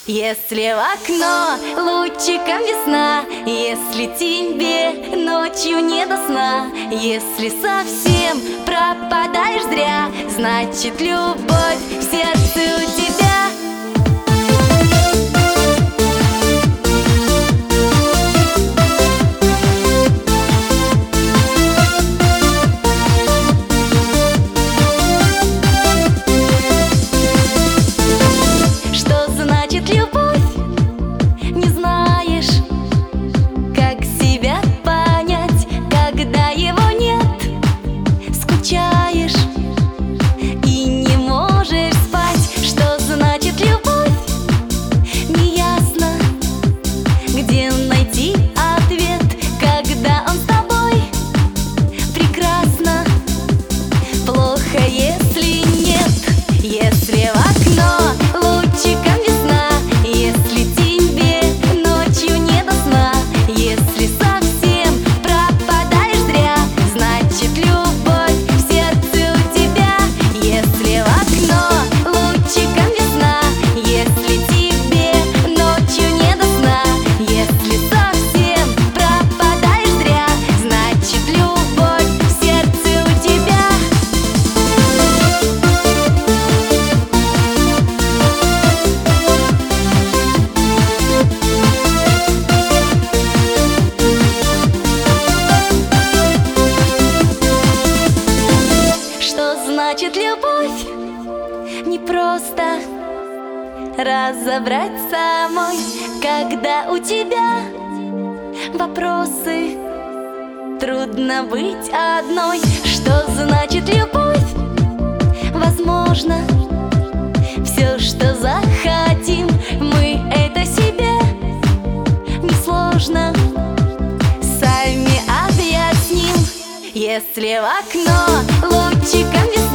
Если в окно лучиком весна, если тебе ночью не до сна, если совсем пропадаешь зря, значит любовь в сердце у тебя. Значит, любовь не просто разобрать самой, когда у тебя вопросы, трудно быть одной. Что значит любовь? Возможно, все, что захотим, мы это себе несложно сами объясним. Если в окно лучиком весна,